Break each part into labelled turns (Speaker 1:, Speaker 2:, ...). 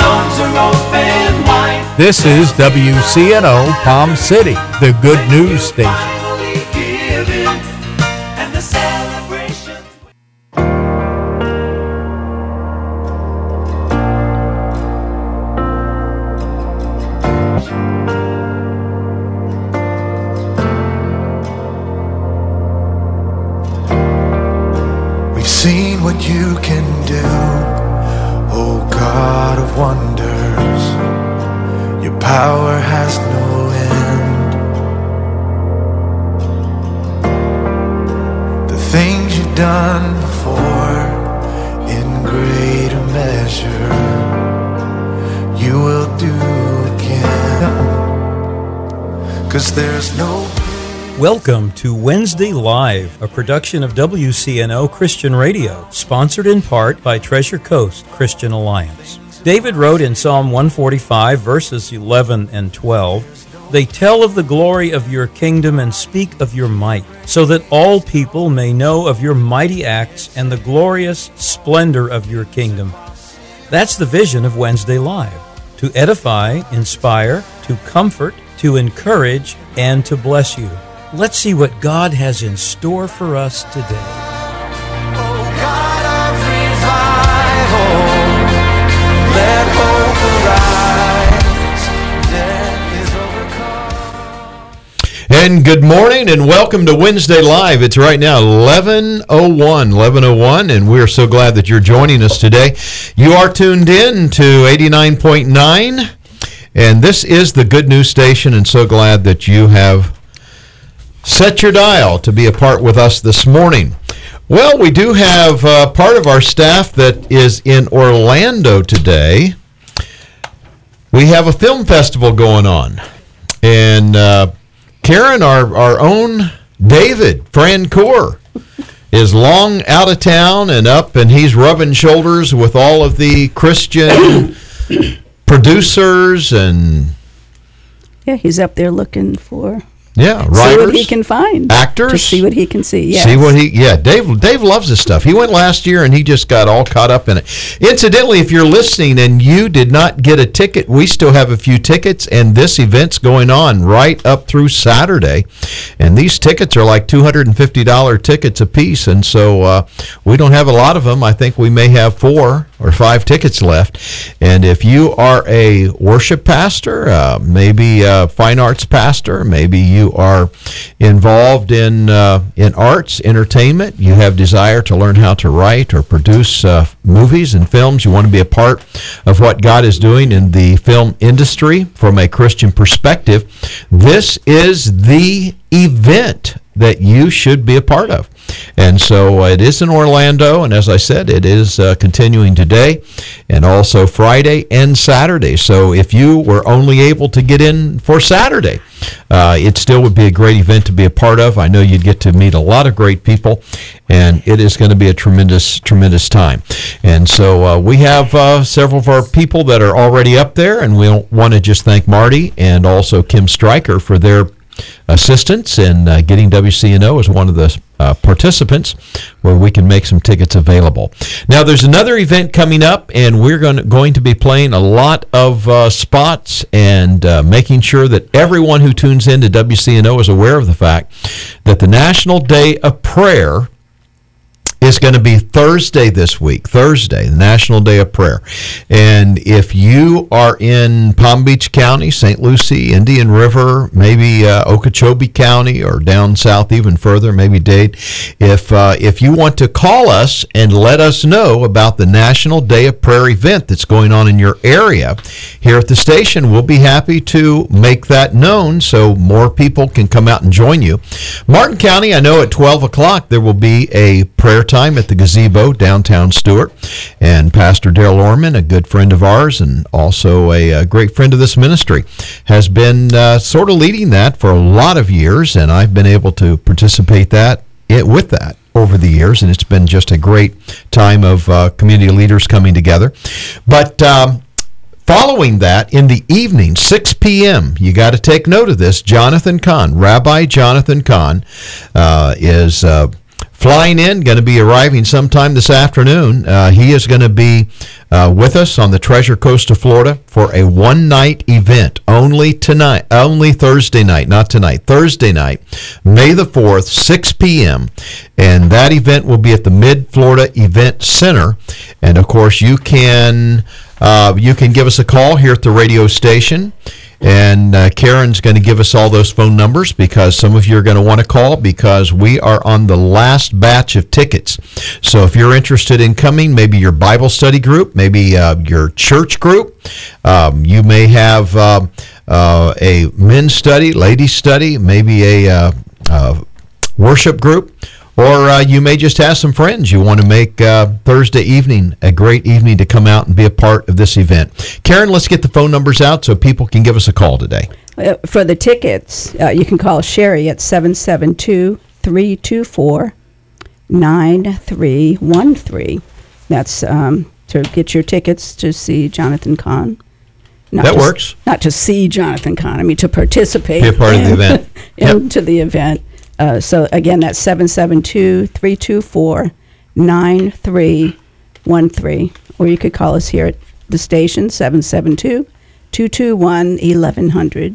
Speaker 1: roads are open wide.
Speaker 2: This is WCNO Palm City, the good news station.
Speaker 1: Finally giving, and the celebrations.
Speaker 3: We've seen what you can do, oh God of wonders. Your power has no end. The things you've done before, in greater measure, you will do again. 'Cause there's no.
Speaker 4: Welcome to Wednesday Live, a production of WCNO Christian Radio, sponsored in part by Treasure Coast Christian Alliance. David wrote in Psalm 145, verses 11 and 12, "They tell of the glory of your kingdom and speak of your might, so that all people may know of your mighty acts and the glorious splendor of your kingdom." That's the vision of Wednesday Live, to edify, inspire, to comfort, to encourage, and to bless you. Let's see what God has in store for us today.
Speaker 3: Oh God of revival, let hope arise. Death is overcome.
Speaker 5: And good morning and welcome to Wednesday Live. It's right now 11:01, and we're so glad that you're joining us today. You are tuned in to 89.9, and this is the Good News Station, and so glad that you have set your dial to be a part with us this morning. Well, we do have part of our staff that is in Orlando today. We have a film festival going on, and Karen, our own David Francoeur, is long out of town and up, and he's rubbing shoulders with all of the Christian producers and
Speaker 6: he's up there looking for
Speaker 5: writers,
Speaker 6: see what he can find,
Speaker 5: actors,
Speaker 6: to see what he can see. Yes.
Speaker 5: See what Dave loves this stuff. He went last year and he just got all caught up in it. Incidentally, if you're listening and you did not get a ticket, we still have a few tickets, and this event's going on right up through Saturday. And these tickets are like $250 tickets a piece, and so we don't have a lot of them. I think we may have 4 or 5 tickets left. And if you are a worship pastor, maybe a fine arts pastor, maybe you are involved in arts, entertainment, you have desire to learn how to write or produce movies and films, you want to be a part of what God is doing in the film industry from a Christian perspective, this is the event that you should be a part of. And so it is in Orlando, and as I said, it is continuing today and also Friday and Saturday. So if you were only able to get in for Saturday, it still would be a great event to be a part of. I know you'd get to meet a lot of great people, and it is going to be a tremendous, tremendous time. And so we have several of our people that are already up there, and we'll want to just thank Marty and also Kim Stryker for their assistance in getting WCNO as one of the participants, where we can make some tickets available. Now, there's another event coming up, and we're going to be playing a lot of spots and making sure that everyone who tunes in to WCNO is aware of the fact that the National Day of Prayer is going to be Thursday this week, Thursday, the National Day of Prayer. And if you are in Palm Beach County, St. Lucie, Indian River, maybe Okeechobee County, or down south even further, maybe Dade, if you want to call us and let us know about the National Day of Prayer event that's going on in your area, here at the station, we'll be happy to make that known so more people can come out and join you. Martin County, I know at 12 o'clock there will be a prayer time at the Gazebo, downtown Stuart. And Pastor Darrell Orman, a good friend of ours and also a great friend of this ministry, has been sort of leading that for a lot of years, and I've been able to participate with that over the years, and it's been just a great time of community leaders coming together. But following that, in the evening, 6 p.m., you got to take note of this, Jonathan Cahn, Rabbi Jonathan Cahn, is flying in, going to be arriving sometime this afternoon. He is going to be with us on the Treasure Coast of Florida for a one-night event, only Thursday night, not tonight, Thursday night, May the 4th, 6 p.m., and that event will be at the Mid-Florida Event Center. And, of course, you can give us a call here at the radio station. And Karen's going to give us all those phone numbers because some of you are going to want to call because we are on the last batch of tickets. So if you're interested in coming, maybe your Bible study group, maybe your church group, you may have a men's study, ladies study, maybe a worship group. Or you may just have some friends you want to make Thursday evening a great evening to come out and be a part of this event. Karen, let's get the phone numbers out so people can give us a call today.
Speaker 6: For the tickets, you can call Sherry at 772-324-9313. That's to get your tickets to see Jonathan Cahn.
Speaker 5: That works.
Speaker 6: Not to see Jonathan Cahn, I mean to participate.
Speaker 5: Be a part of the event.
Speaker 6: Into the event. So, again, that's 772-324-9313. Or you could call us here at the station, 772-221-1100.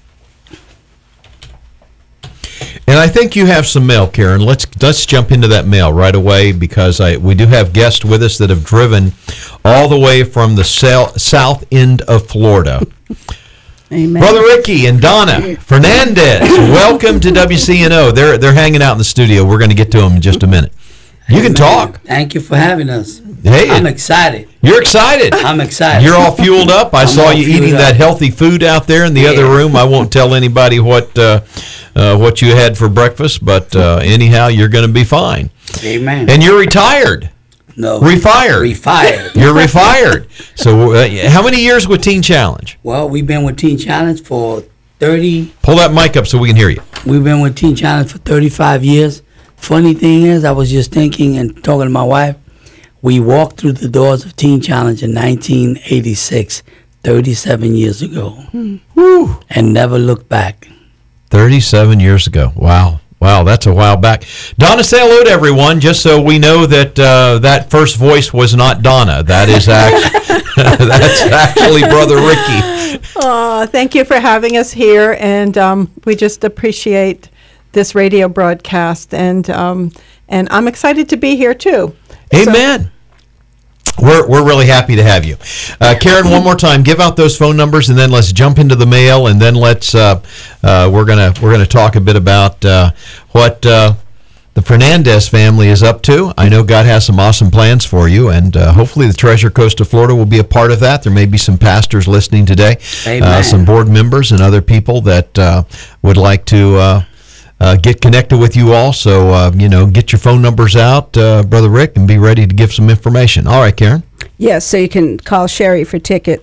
Speaker 5: And I think you have some mail, Karen. Let's jump into that mail right away because we do have guests with us that have driven all the way from the south end of Florida.
Speaker 6: Amen.
Speaker 5: Brother Ricky and Donna Fernandez, welcome to WCNO. They're hanging out in the studio. We're going to get to them in just a minute. You can talk.
Speaker 7: Thank you for having us.
Speaker 5: Hey,
Speaker 7: I'm excited.
Speaker 5: You're excited.
Speaker 7: I'm excited.
Speaker 5: You're all fueled up. I saw
Speaker 7: all
Speaker 5: you
Speaker 7: fueled
Speaker 5: eating
Speaker 7: up.
Speaker 5: that healthy food out there in the other room. I won't tell anybody what you had for breakfast, but anyhow, you're going to be fine.
Speaker 7: Amen.
Speaker 5: And you're retired.
Speaker 7: No.
Speaker 5: Refired. You're refired. So how many years with Teen Challenge?
Speaker 7: Well, we've been with Teen Challenge for 30.
Speaker 5: Pull that mic up so we can hear you.
Speaker 7: We've been with Teen Challenge for 35 years. Funny thing is, I was just thinking and talking to my wife. We walked through the doors of Teen Challenge in 1986, 37 years ago, and never looked back.
Speaker 5: 37 years ago. Wow. Wow, that's a while back. Donna, say hello to everyone, just so we know that that first voice was not Donna. That is that's actually Brother Ricky.
Speaker 8: Thank you for having us here, and we just appreciate this radio broadcast, and I'm excited to be here too.
Speaker 5: Amen. We're really happy to have you, Karen. One more time, give out those phone numbers, and then let's jump into the mail, and then let's we're gonna talk a bit about what the Fernandez family is up to. I know God has some awesome plans for you, and hopefully the Treasure Coast of Florida will be a part of that. There may be some pastors listening today, some board members, and other people that would like to. Get connected with you all, so get your phone numbers out, Brother Rick, and be ready to give some information. All right, Karen?
Speaker 6: Yes, so you can call Sherry for tickets,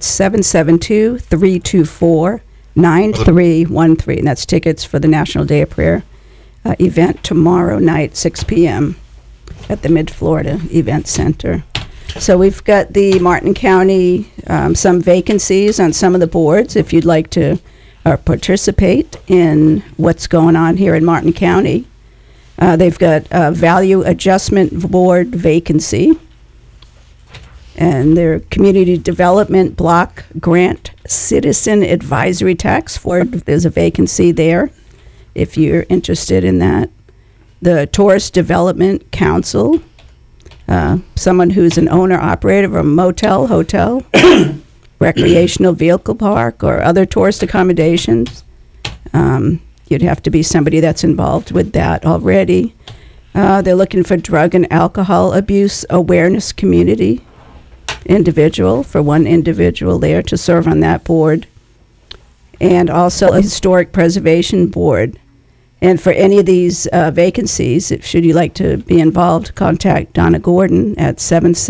Speaker 6: 772-324-9313, and that's tickets for the National Day of Prayer event tomorrow night, 6 p.m. at the Mid-Florida Event Center. So we've got the Martin County, some vacancies on some of the boards if you'd like to participate in what's going on here in Martin County. They've got a Value Adjustment Board vacancy, and their Community Development Block Grant Citizen Advisory Tax Board. There's a vacancy there if you're interested in that. The Tourist Development Council, someone who's an owner-operator of a motel, hotel, recreational vehicle park, or other tourist accommodations. You'd have to be somebody that's involved with that already. They're looking for drug and alcohol abuse awareness community individual, for one individual there to serve on that board. And also a historic preservation board. And for any of these vacancies, should you like to be involved, contact Donna Gordon at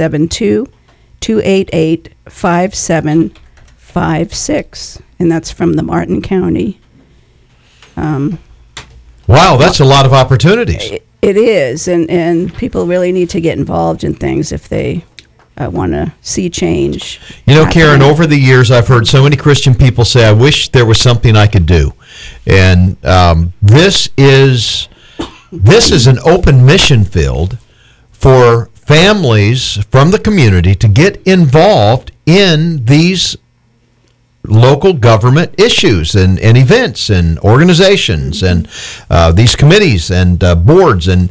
Speaker 6: 772-288-5756, and that's from the Martin County.
Speaker 5: Wow, that's a lot of opportunities.
Speaker 6: It is, and people really need to get involved in things if they want to see change.
Speaker 5: You know, Karen,
Speaker 6: happening.
Speaker 5: over the years, I've heard so many Christian people say, I wish there was something I could do. And this is This is an open mission field for families from the community to get involved in these local government issues and events and organizations and these committees and boards, and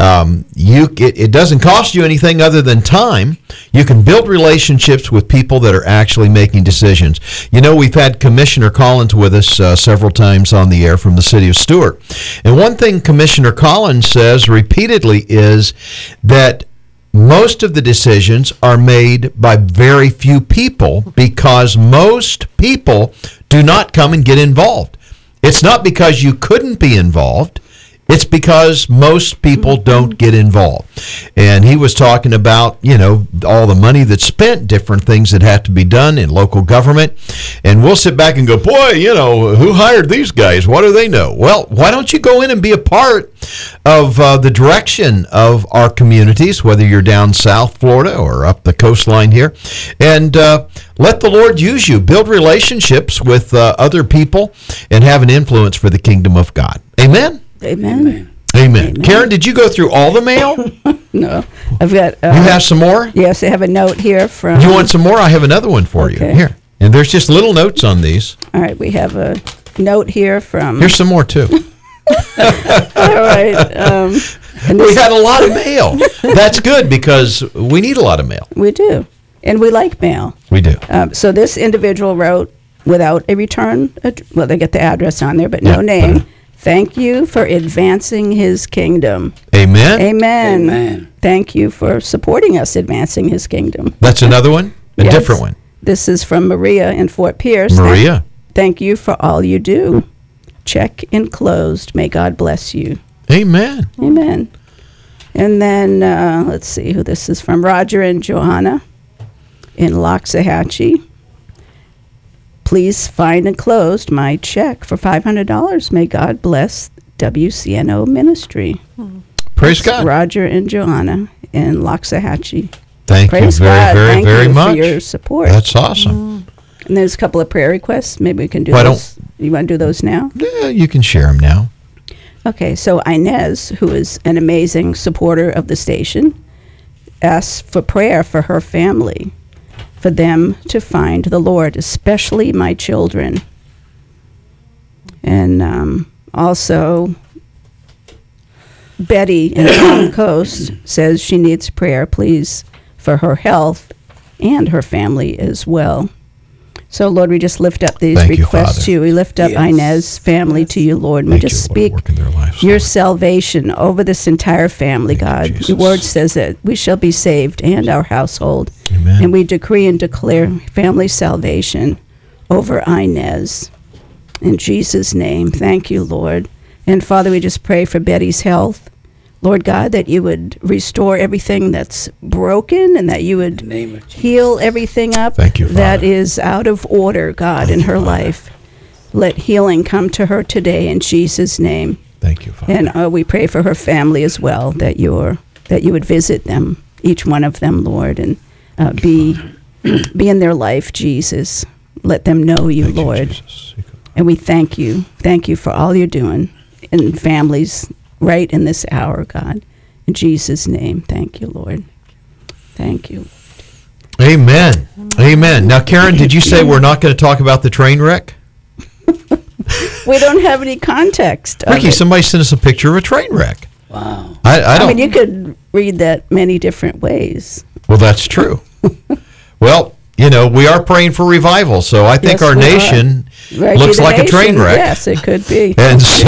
Speaker 5: it doesn't cost you anything other than time. You can build relationships with people that are actually making decisions. You know, we've had Commissioner Collins with us several times on the air from the city of Stuart, and one thing Commissioner Collins says repeatedly is that most of the decisions are made by very few people because most people do not come and get involved. It's not because you couldn't be involved. It's because most people don't get involved. And he was talking about, you know, all the money that's spent, different things that have to be done in local government. And we'll sit back and go, boy, you know, who hired these guys? What do they know? Well, why don't you go in and be a part of the direction of our communities, whether you're down South Florida or up the coastline here, and let the Lord use you. Build relationships with other people and have an influence for the kingdom of God. Amen?
Speaker 6: Amen.
Speaker 5: Amen. Karen, did you go through all the mail?
Speaker 6: No. I've got...
Speaker 5: you have some more?
Speaker 6: Yes, I have a note here from...
Speaker 5: You want some more? I have another one for you. Here. And there's just little notes on these.
Speaker 6: All right, we have a note here from...
Speaker 5: Here's some more, too.
Speaker 6: All right. And
Speaker 5: we had a lot of mail. That's good because we need a lot of mail.
Speaker 6: We do. And we like mail.
Speaker 5: We do.
Speaker 6: So this individual wrote, without a return... well, they get the address on there, but no name... Thank you for advancing his kingdom.
Speaker 5: Amen.
Speaker 6: Amen.
Speaker 7: Amen.
Speaker 6: Thank you for supporting us advancing his kingdom.
Speaker 5: That's another one? A different one?
Speaker 6: This is from Maria in Fort Pierce.
Speaker 5: Maria.
Speaker 6: Thank you for all you do. Check enclosed. May God bless you.
Speaker 5: Amen.
Speaker 6: Amen. And then, let's see who this is from. Roger and Johanna in Loxahatchee. Please find enclosed my check for $500. May God bless WCNO ministry.
Speaker 5: Praise God.
Speaker 6: Roger and Joanna in Loxahatchee.
Speaker 5: Thank
Speaker 6: Praise
Speaker 5: you very,
Speaker 6: God.
Speaker 5: very,
Speaker 6: Thank
Speaker 5: very
Speaker 6: you
Speaker 5: much.
Speaker 6: for your support.
Speaker 5: That's awesome.
Speaker 6: And there's a couple of prayer requests. Maybe we can do
Speaker 5: Why
Speaker 6: those. You want to do those now?
Speaker 5: Yeah, you can share them now.
Speaker 6: Okay, so Inez, who is an amazing supporter of the station, asks for prayer for her family, for them to find the Lord, especially my children. And also, Betty in Palm Coast says she needs prayer, please, for her health and her family as well. So, Lord, we just lift up these
Speaker 5: Thank you,
Speaker 6: requests
Speaker 5: Father.
Speaker 6: to you. We lift up
Speaker 7: Yes.
Speaker 6: Inez's family to you, Lord. And we
Speaker 5: Thank
Speaker 6: just
Speaker 5: you, Lord,
Speaker 6: speak
Speaker 5: work in their lives,
Speaker 6: your
Speaker 5: Lord.
Speaker 6: salvation over this entire family,
Speaker 5: Thank you,
Speaker 6: God.
Speaker 5: Jesus.
Speaker 6: Your word says that we shall be saved and our household.
Speaker 5: Amen.
Speaker 6: And we decree and declare family salvation over Inez. In Jesus' name, thank you, Lord. And Father, we just pray for Betty's health. Lord God, that you would restore everything that's broken and that you
Speaker 7: In
Speaker 6: would
Speaker 7: the name of Jesus.
Speaker 6: heal everything up
Speaker 5: Thank you,
Speaker 6: that
Speaker 5: Father.
Speaker 6: is out of order, God, in her life. Let healing come to her today in Jesus' name.
Speaker 5: Thank you, Father.
Speaker 6: And we pray for her family as well, that you would visit them, each one of them, Lord, and be in their life, Jesus. Let them know you,
Speaker 5: Thank you,
Speaker 6: Lord.
Speaker 5: Jesus.
Speaker 6: And we thank you. Thank you for all you're doing in families right in this hour, God. In Jesus' name, thank you, Lord. Thank you.
Speaker 5: Amen. Amen. Now, Karen, did you say we're not going to talk about the train wreck?
Speaker 6: We don't have any context. of
Speaker 5: Ricky,
Speaker 6: it.
Speaker 5: somebody sent us a picture of a train wreck.
Speaker 7: Wow.
Speaker 5: I
Speaker 6: I
Speaker 5: don't.
Speaker 6: mean, you could read that many different ways.
Speaker 5: Well, that's true. Well, you know, we are praying for revival, so I think
Speaker 6: Yes,
Speaker 5: our
Speaker 6: we are.
Speaker 5: nation
Speaker 6: Right,
Speaker 5: looks
Speaker 6: be the
Speaker 5: like a train
Speaker 6: nation.
Speaker 5: wreck.
Speaker 6: Yes, it could be.
Speaker 5: And so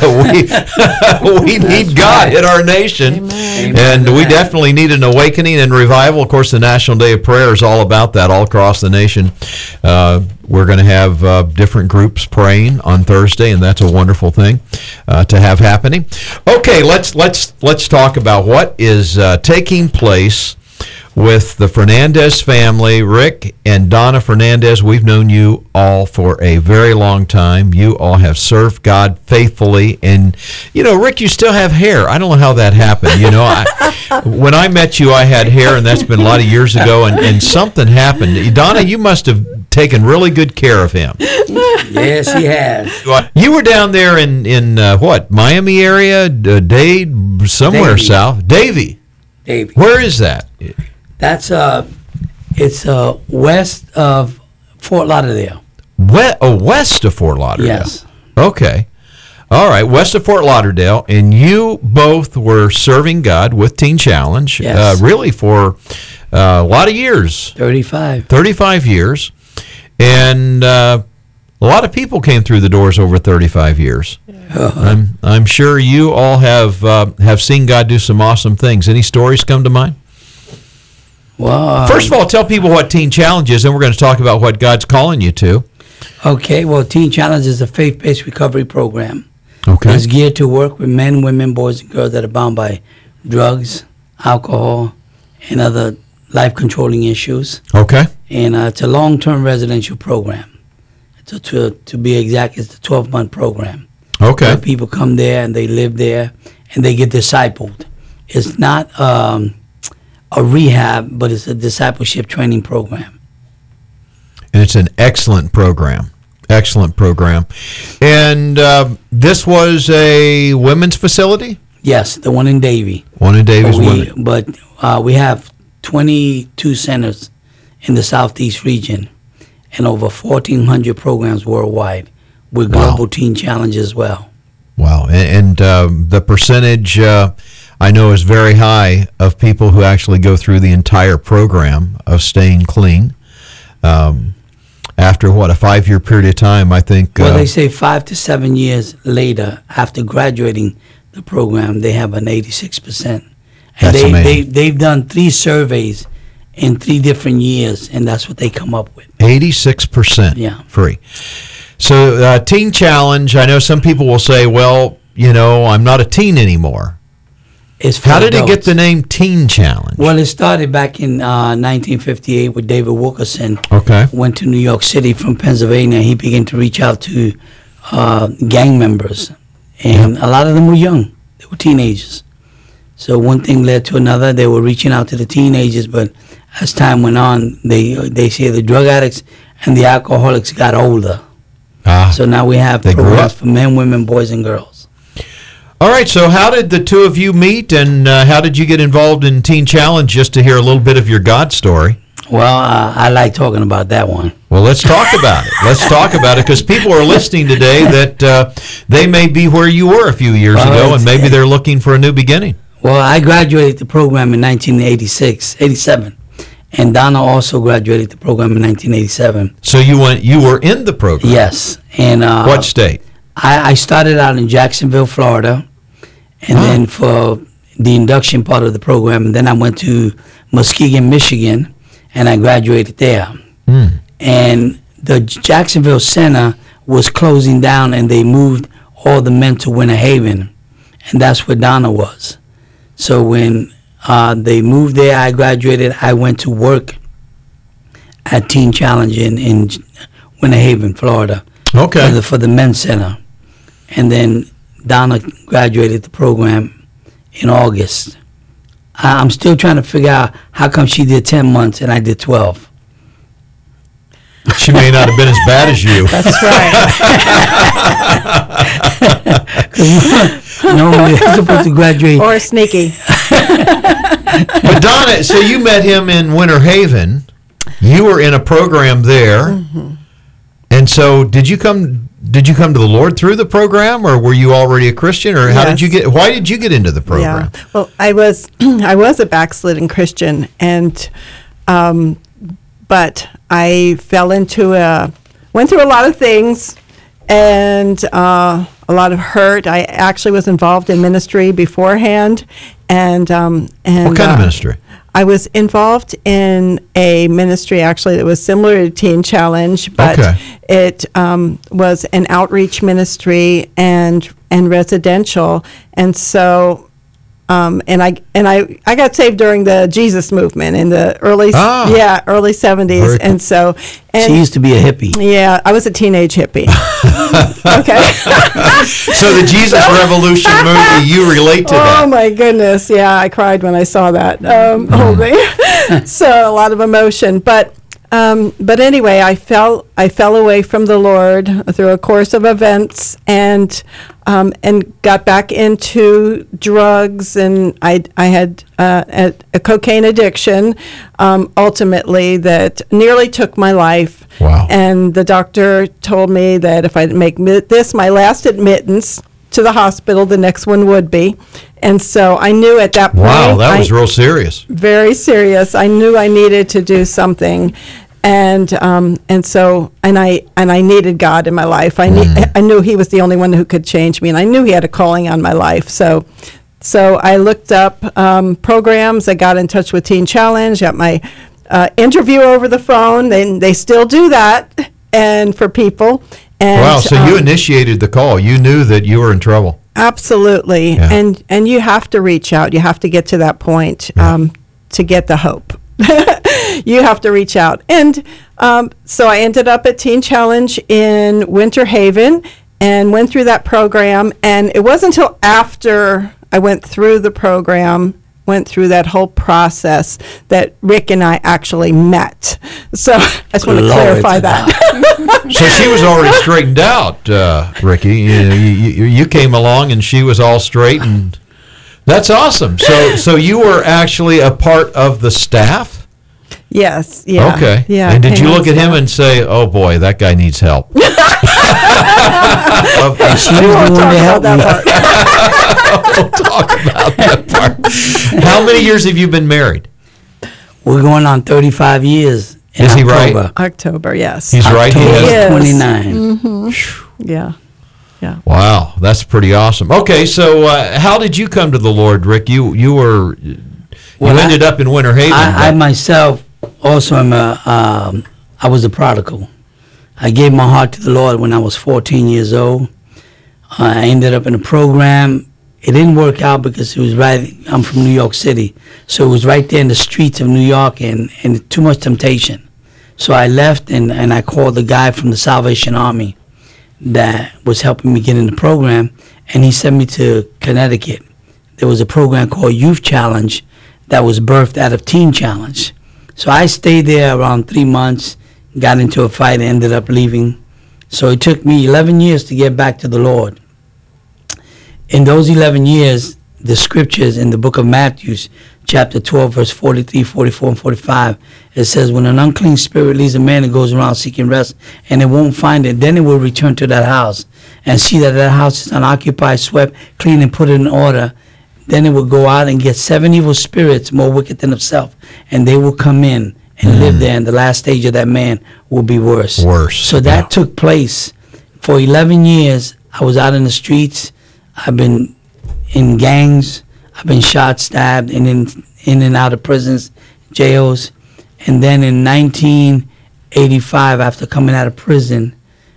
Speaker 5: we need God in our nation. And we definitely need an awakening and revival. Of course, the National Day of Prayer is all about that all across the nation. We're going to have different groups praying on Thursday, and that's a wonderful thing to have happening. Okay, let's talk about what is taking place with the Fernandez family. Rick and Donna Fernandez, we've known you all for a very long time. You all have served God faithfully. And, Rick, you still have hair. I don't know how that happened. When I met you, I had hair, and that's been a lot of years ago, and something happened. Donna, you must have taken really good care of him.
Speaker 7: Yes, he has.
Speaker 5: You were down there in what, Miami area? Dade, somewhere
Speaker 7: Davie.
Speaker 5: south? Davie.
Speaker 7: Davie.
Speaker 5: Where is that?
Speaker 7: That's it's west of Fort Lauderdale.
Speaker 5: West of Fort Lauderdale.
Speaker 7: Yes.
Speaker 5: Okay. All right, west of Fort Lauderdale, and you both were serving God with Teen Challenge,
Speaker 7: Yes.
Speaker 5: really for a lot of years. 35 years, and a lot of people came through the doors over 35 years. I'm sure you all have seen God do some awesome things. Any stories come to mind?
Speaker 7: Well,
Speaker 5: First of all, tell people what Teen Challenge is, and we're going to talk about what God's calling you to.
Speaker 7: Okay, well, Teen Challenge is a faith-based recovery program.
Speaker 5: Okay.
Speaker 7: It's geared to work with men, women, boys, and girls that are bound by drugs, alcohol, and other life-controlling issues.
Speaker 5: Okay.
Speaker 7: And it's a long-term residential program. To be exact, it's a 12-month program.
Speaker 5: Okay.
Speaker 7: Where people come there and they live there and they get discipled. It's not a rehab, but it's a discipleship training program.
Speaker 5: And it's an excellent program. Excellent program. And this was a women's facility?
Speaker 7: Yes, the one in Davie.
Speaker 5: One in Davies women.
Speaker 7: But we have 22 centers in the Southeast region and over 1,400 programs worldwide with
Speaker 5: Wow.
Speaker 7: Global Teen Challenge as well.
Speaker 5: Wow. And the percentage, I know, is very high of people who actually go through the entire program of staying clean. After, a 5-year period of time, I think.
Speaker 7: Well, they say 5 to 7 years later, after graduating the program, they have an 86%. And
Speaker 5: That's amazing.
Speaker 7: they've done 3 surveys in 3 different years, and that's what they come up with.
Speaker 5: 86%
Speaker 7: Yeah.
Speaker 5: free. So Teen Challenge, I know some people will say, well, I'm not a teen anymore.
Speaker 7: It's for
Speaker 5: How did it get
Speaker 7: adults.
Speaker 5: the name Teen Challenge?
Speaker 7: Well, it started back in 1958 with David Wilkerson.
Speaker 5: Okay.
Speaker 7: Went to New York City from Pennsylvania. He began to reach out to gang members, and a lot of them were young. They were teenagers. So one thing led to another. They were reaching out to the teenagers, but as time went on, they say the drug addicts and the alcoholics got older. So now we have
Speaker 5: They grew
Speaker 7: programs
Speaker 5: up.
Speaker 7: for men, women, boys, and girls.
Speaker 5: All right, so how did the two of you meet, and how did you get involved in Teen Challenge, just to hear a little bit of your God story?
Speaker 7: Well, I like talking about that one.
Speaker 5: Well, let's talk about it. Let's talk about it, because people are listening today that they may be where you were a few years
Speaker 7: Well,
Speaker 5: ago, and
Speaker 7: it's-
Speaker 5: maybe they're looking for a new beginning.
Speaker 7: Well, I graduated the program in 1987, and Donna also graduated the program in 1987.
Speaker 5: So you were in the program.
Speaker 7: Yes, and
Speaker 5: What state?
Speaker 7: I started out in Jacksonville, Florida, and then for the induction part of the program, and then I went to Muskegon, Michigan, and I graduated there. And the Jacksonville Center was closing down, and they moved all the men to Winter Haven, and that's where Donna was. So when they moved there, I graduated. I went to work at Teen Challenge in Winter Haven, Florida.
Speaker 5: Okay.
Speaker 7: For the men's center. And then Donna graduated the program in August. I'm still trying to figure out how come she did 10 months and I did 12.
Speaker 5: She may not have been as bad as you.
Speaker 8: That's right.
Speaker 7: Normally they're supposed to graduate.
Speaker 8: Or sneaky.
Speaker 5: But Donna, so you met him in Winter Haven. You were in a program there. And so did you come to the Lord through the program, or were you already a Christian, or how did
Speaker 8: Yes.
Speaker 5: why did you get into the program?
Speaker 8: Yeah. Well, I was a backslidden Christian, and but I went through a lot of things, and a lot of hurt. I actually was involved in ministry beforehand, and
Speaker 5: What kind of ministry?
Speaker 8: I was involved in a ministry actually that was similar to Teen Challenge, but
Speaker 5: Okay.
Speaker 8: it was an outreach ministry and residential. And so I got saved during the Jesus movement in the early early 70s,
Speaker 5: Very
Speaker 8: and so
Speaker 7: She used to be a hippie.
Speaker 8: yeah, I was a teenage hippie. Okay.
Speaker 5: So the Jesus Revolution movie, you relate to
Speaker 8: Oh
Speaker 5: that.
Speaker 8: my goodness! Yeah, I cried when I saw that whole thing. So a lot of emotion, but anyway, I fell away from the Lord through a course of events, and got back into drugs, and I had a cocaine addiction, ultimately that nearly took my life.
Speaker 5: Wow.
Speaker 8: And the doctor told me that if I make this my last admittance to the hospital, the next one would be. And so I knew at that point.
Speaker 5: Wow, that was real serious.
Speaker 8: Very serious. I knew I needed to do something, and I needed God in my life. I knew He was the only one who could change me, and I knew He had a calling on my life. So I looked up programs. I got in touch with Teen Challenge. Got my interview over the phone. They still do that, and for people. And,
Speaker 5: Wow, so you initiated the call. You knew that you were in trouble.
Speaker 8: Absolutely.
Speaker 5: Yeah.
Speaker 8: And you have to reach out. You have to get to that point to get the hope. You have to reach out. And so I ended up at Teen Challenge in Winter Haven and went through that program. And it wasn't until after I went through the program, went through that whole process, that Rick and I actually met. So I just want to clarify that.
Speaker 5: So she was already straightened out, Ricky. You came along and she was all straight, and that's awesome. So you were actually a part of the staff?
Speaker 8: Yes. Yeah.
Speaker 5: Okay.
Speaker 8: Yeah.
Speaker 5: And did you
Speaker 8: came
Speaker 5: look
Speaker 8: on
Speaker 5: at him
Speaker 8: staff.
Speaker 5: and say, "Oh boy, that guy needs help"?
Speaker 8: We won't talk about that part.
Speaker 5: We'll talk about that part. How many years have you been married?
Speaker 7: We're going on 35 years. In
Speaker 5: Is he right?
Speaker 7: October.
Speaker 8: October, yes.
Speaker 5: He's right. He
Speaker 7: October
Speaker 5: has.
Speaker 8: Yes.
Speaker 7: 29.
Speaker 8: Yeah. Yeah.
Speaker 5: Wow, that's pretty awesome. Okay, so how did you come to the Lord, Rick? You ended up in Winter Haven.
Speaker 7: I myself also am I was a prodigal. I gave my heart to the Lord when I was 14 years old. I ended up in a program. It didn't work out because it was I'm from New York City, so it was right there in the streets of New York, and too much temptation. So I left, and I called the guy from the Salvation Army that was helping me get in the program, and he sent me to Connecticut. There was a program called Youth Challenge that was birthed out of Teen Challenge. So I stayed there around 3 months, got into a fight, and ended up leaving. So it took me 11 years to get back to the Lord. In those 11 years, the scriptures in the book of Matthew, chapter 12, verse 43, 44, and 45, it says, when an unclean spirit leads a man and goes around seeking rest, and it won't find it, then it will return to that house and see that that house is unoccupied, swept, clean, and put in order. Then it will go out and get 7 evil spirits more wicked than himself, and they will come in and live there, and the last stage of that man will be worse. So that took place. For 11 years, I was out in the streets. I've been in gangs. I've been shot, stabbed, and in and out of prisons, jails. And then in 1985, after coming out of prison,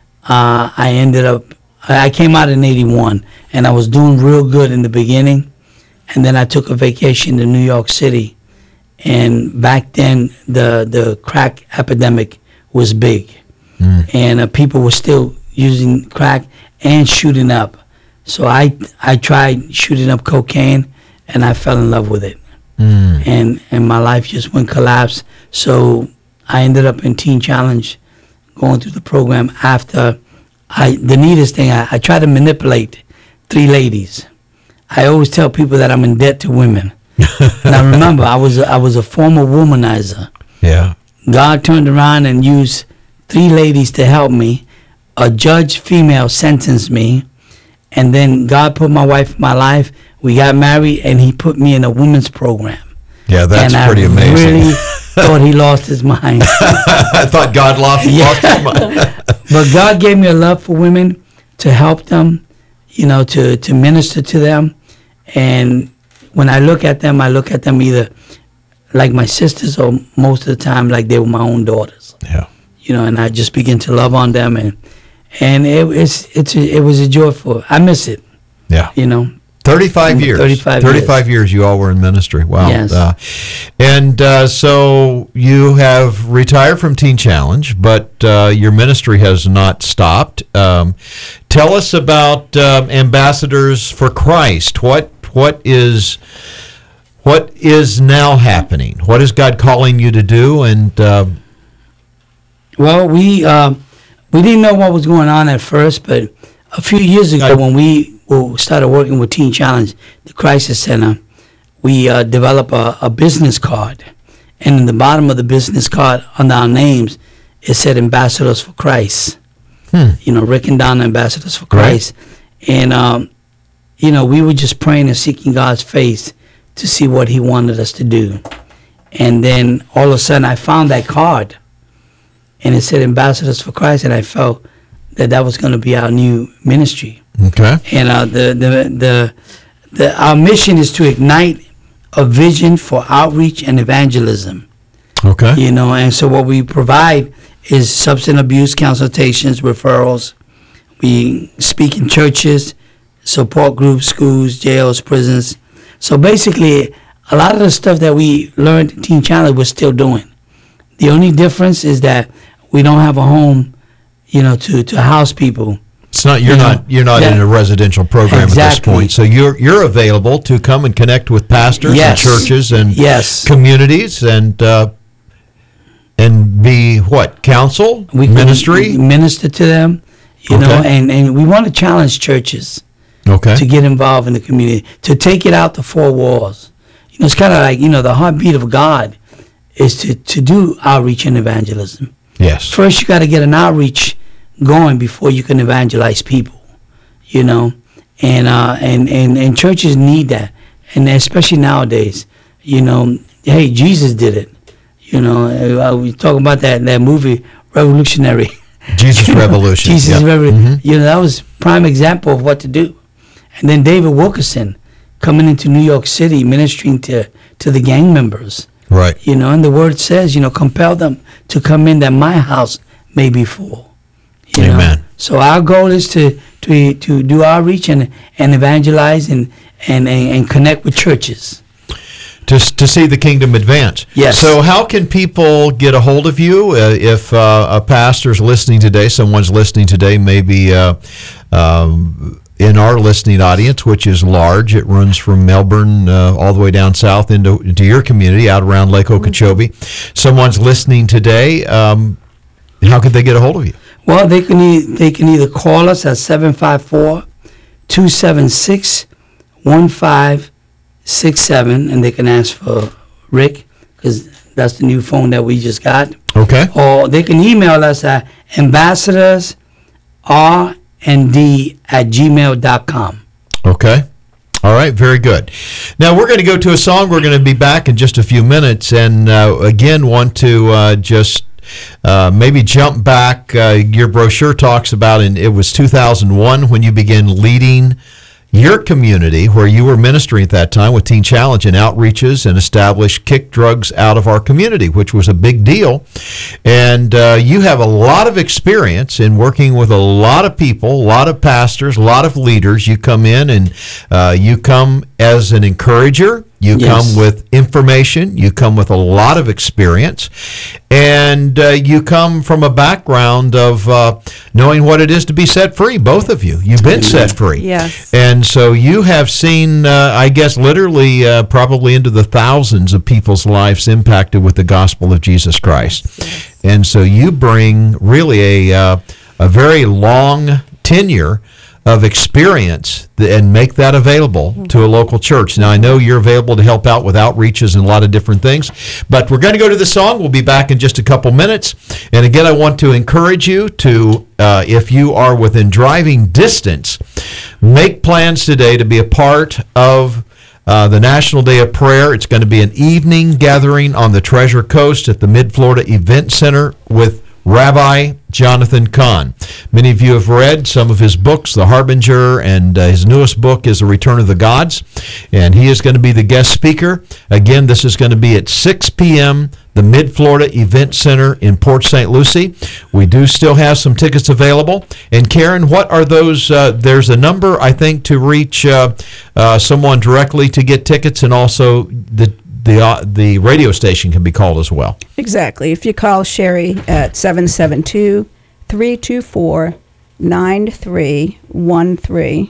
Speaker 7: I came out in 81, and I was doing real good in the beginning. And then I took a vacation to New York City. And back then, the crack epidemic was big. And people were still using crack and shooting up. So I tried shooting up cocaine, and I fell in love with it. And my life just went collapse. So I ended up in Teen Challenge, going through the program after the neatest thing, I tried to manipulate 3 ladies. I always tell people that I'm in debt to women. And I remember I was a former womanizer.
Speaker 5: Yeah.
Speaker 7: God turned around and used 3 ladies to help me. A judge female sentenced me, and then God put my wife in my life. We got married, and He put me in a women's program.
Speaker 5: Yeah, that's
Speaker 7: and
Speaker 5: pretty amazing.
Speaker 7: I really thought He lost his mind.
Speaker 5: I thought God lost his mind.
Speaker 7: But God gave me a love for women, to help them, to minister to them. And when I look at them either like my sisters, or most of the time like they were my own daughters.
Speaker 5: Yeah.
Speaker 7: And I just begin to love on them, and it was a joyful. I miss it.
Speaker 5: Yeah. 35 years.
Speaker 7: 35
Speaker 5: years you all were in ministry. Wow.
Speaker 7: Yes.
Speaker 5: So you have retired from Teen Challenge, but your ministry has not stopped. Tell us about Ambassadors for Christ. What is now happening? What is God calling you to do? And
Speaker 7: well, we didn't know what was going on at first, but a few years ago when we started working with Teen Challenge, the Crisis Center, we developed a business card. And in the bottom of the business card, under our names, it said Ambassadors for Christ. Rick and Donna, Ambassadors for Christ. Right. And, we were just praying and seeking God's face to see what he wanted us to do. And then all of a sudden, I found that card. And it said Ambassadors for Christ, and I felt that was going to be our new ministry.
Speaker 5: Okay.
Speaker 7: And our mission is to ignite a vision for outreach and evangelism.
Speaker 5: Okay.
Speaker 7: And so what we provide is substance abuse consultations, referrals. We speak in churches, support groups, schools, jails, prisons. So basically, a lot of the stuff that we learned in Teen Challenge we're still doing. The only difference is that we don't have a home, to house people.
Speaker 5: It's not you're not in a residential program at this point. So you're available to come and connect with pastors and churches and communities and be counsel, ministry,
Speaker 7: minister to them, and we want to challenge churches to get involved in the community, to take it out the four walls. It's kind of like the heartbeat of God is to do outreach and evangelism.
Speaker 5: Yes.
Speaker 7: First, you got to get an outreach going before you can evangelize people, and churches need that, and especially nowadays, hey, Jesus did it, we talk about that movie Revolutionary,
Speaker 5: Jesus Revolution,
Speaker 7: Jesus Revolution, that was prime example of what to do. And then David Wilkerson coming into New York City ministering to the gang members,
Speaker 5: right?
Speaker 7: And the word says, compel them to come in that my house may be full.
Speaker 5: Amen.
Speaker 7: So our goal is to do outreach and evangelize and connect with churches.
Speaker 5: To see the kingdom advance.
Speaker 7: Yes.
Speaker 5: So how can people get a hold of you if a pastor's listening today, someone's listening today, maybe in our listening audience, which is large. It runs from Melbourne all the way down south into your community out around Lake Okeechobee. Someone's listening today. How could they get a hold of you?
Speaker 7: Well, they can either call us at 754-276-1567, and they can ask for Rick, because that's the new phone that we just got.
Speaker 5: Okay.
Speaker 7: Or they can email us at ambassadorsrnd@gmail.com.
Speaker 5: Okay. All right, very good. Now, we're going to go to a song. We're going to be back in just a few minutes, and again, want to just maybe jump back. Your brochure talks about, and it was 2001 when you began leading your community, where you were ministering at that time with Teen Challenge and outreaches, and established Kick Drugs Out of Our Community, which was a big deal. And you have a lot of experience in working with a lot of people, a lot of pastors, a lot of leaders. You come in and you come as an encourager. You come with information. You come with a lot of experience. And you come from a background of knowing what it is to be set free, both of you. You've been set free.
Speaker 8: Yes.
Speaker 5: And so you have seen, I guess, literally probably into the thousands of people's lives impacted with the gospel of Jesus Christ.
Speaker 8: Yes.
Speaker 5: And so you bring really a very long tenure of experience and make that available to a local church. Now, I know you're available to help out with outreaches and a lot of different things, but we're going to go to the song. We'll be back in just a couple minutes. And again, I want to encourage you to, if you are within driving distance, make plans today to be a part of the National Day of Prayer. It's going to be an evening gathering on the Treasure Coast at the Mid-Florida Event Center with Rabbi Jonathan Cahn. Many of you have read some of his books, The Harbinger, and his newest book is The Return of the Gods. And he is going to be the guest speaker. Again, this is going to be at 6 p.m., the Mid-Florida Event Center in Port St. Lucie. We do still have some tickets available. And Karen, what are those? There's a number, I think, to reach someone directly to get tickets, and also the radio station can be called as well.
Speaker 6: Exactly. If you call Sherry at 772-324-9313,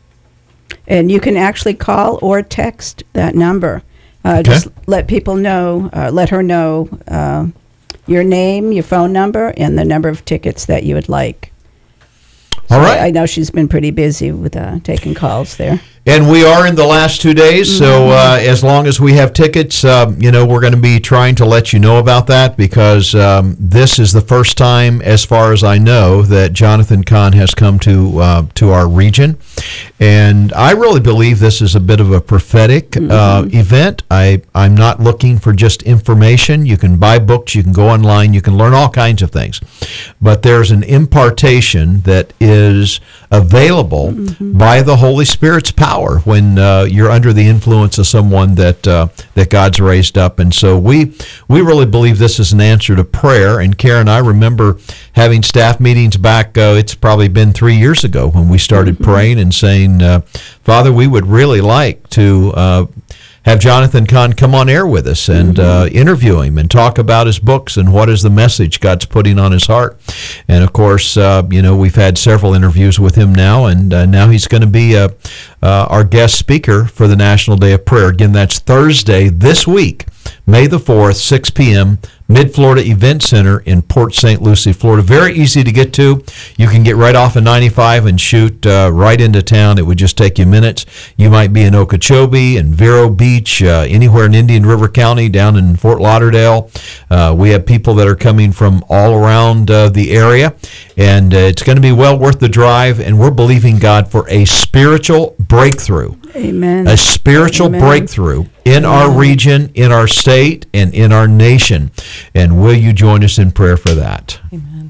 Speaker 6: and you can actually call or text that number. Just let people know, let her know your name, your phone number, and the number of tickets that you would like.
Speaker 5: All right.
Speaker 6: I know she's been pretty busy with taking calls there.
Speaker 5: And we are in the last 2 days, so as long as we have tickets, we're going to be trying to let you know about that, because this is the first time, as far as I know, that Jonathan Cahn has come to our region. And I really believe this is a bit of a prophetic event. I'm not looking for just information. You can buy books, you can go online, you can learn all kinds of things. But there's an impartation that is available by the Holy Spirit's power when you're under the influence of someone that God's raised up. And so we really believe this is an answer to prayer. And Karen, I remember having staff meetings back, it's probably been 3 years ago, when we started praying and saying, Father, we would really like to have Jonathan Cahn come on air with us and interview him and talk about his books and what is the message God's putting on his heart. And of course, we've had several interviews with him now, and now he's going to be our guest speaker for the National Day of Prayer. Again, that's Thursday this week, May the 4th, 6 p.m., Mid-Florida Event Center in Port St. Lucie, Florida. Very easy to get to. You can get right off of 95 and shoot right into town. It would just take you minutes. You might be in Okeechobee and Vero Beach, anywhere in Indian River County, down in Fort Lauderdale. We have people that are coming from all around the area, and it's going to be well worth the drive, and we're believing God for a spiritual breakthrough.
Speaker 6: Amen.
Speaker 5: A spiritual breakthrough in our region, in our state, and in our nation. And will you join us in prayer for that?
Speaker 8: Amen.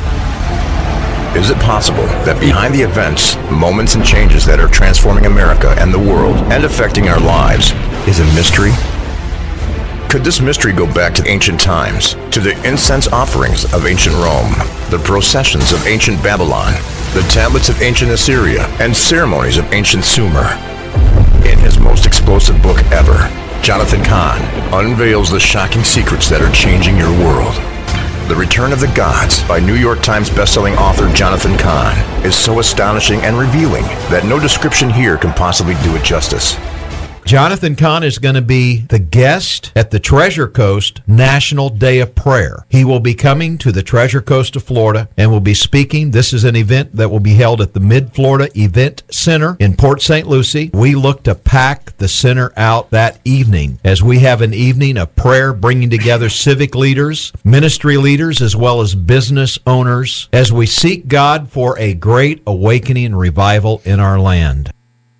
Speaker 9: Is it possible that behind the events, moments, and changes that are transforming America and the world and affecting our lives is a mystery? Could this mystery go back to ancient times, to the incense offerings of ancient Rome, the processions of ancient Babylon, the tablets of ancient Assyria, and ceremonies of ancient Sumer? In his most explosive book ever, Jonathan Cahn unveils the shocking secrets that are changing your world. The Return of the Gods by New York Times bestselling author Jonathan Cahn is so astonishing and revealing that no description here can possibly do it justice.
Speaker 5: Jonathan Cahn is going to be the guest at the Treasure Coast National Day of Prayer. He will be coming to the Treasure Coast of Florida and will be speaking. This is an event that will be held at the Mid-Florida Event Center in Port St. Lucie. We look to pack the center out that evening as we have an evening of prayer, bringing together civic leaders, ministry leaders, as well as business owners, as we seek God for a great awakening and revival in our land.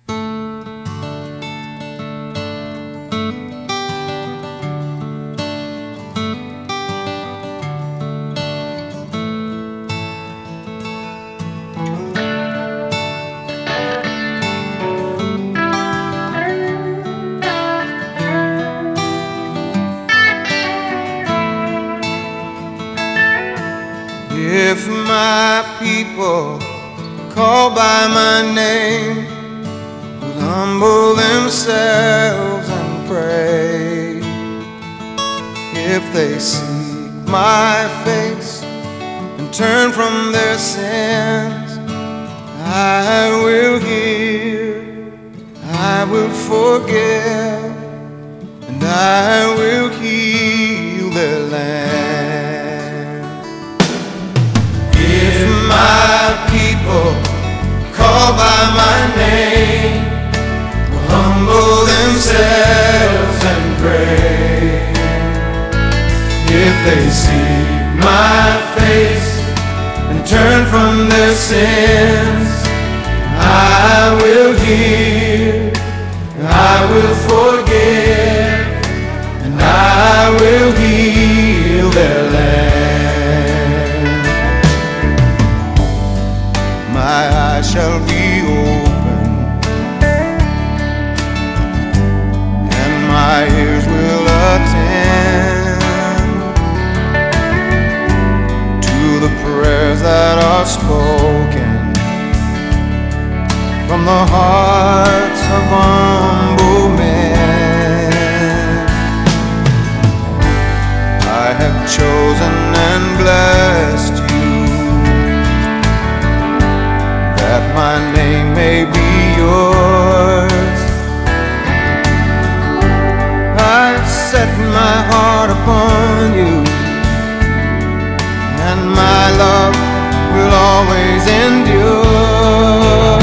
Speaker 3: If my people call by my name would humble themselves and pray, if they seek my face and turn from their sins, I will hear, I will forgive, and I will heal their land. If my people call by my name will humble themselves and pray, if they seek my face and turn from their sins, I will hear, I will forgive, and I will heal their land. shall be open, and my ears will attend to the prayers that are spoken from the hearts of humble men. I have chosen and blessed you, that my name may be yours. I've set my heart upon you, and my love will always endure.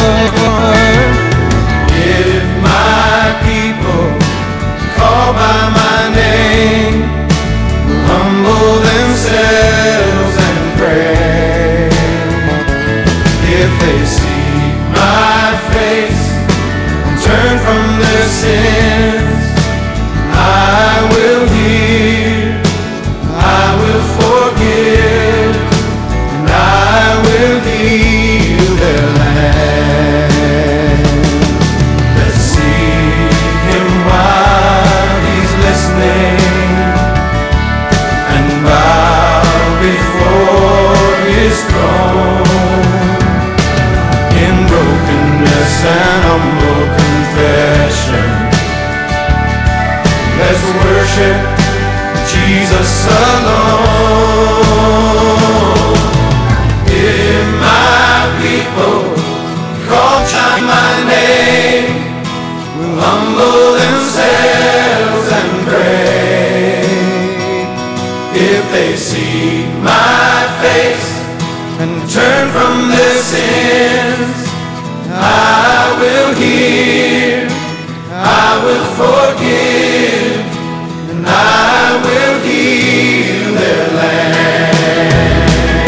Speaker 3: If my people call by my name, will humble themselves and pray, if they seek my face and turn from their sins, I will hear, I will forgive, and I will heal their land. Let's seek him while he's listening, and bow before his throne in brokenness and humble confession. Let's worship Jesus alone. If my people call by my name, will humble themselves and pray, if they seek my face and turn from their sins, I will hear, I will forgive, and I will heal their land.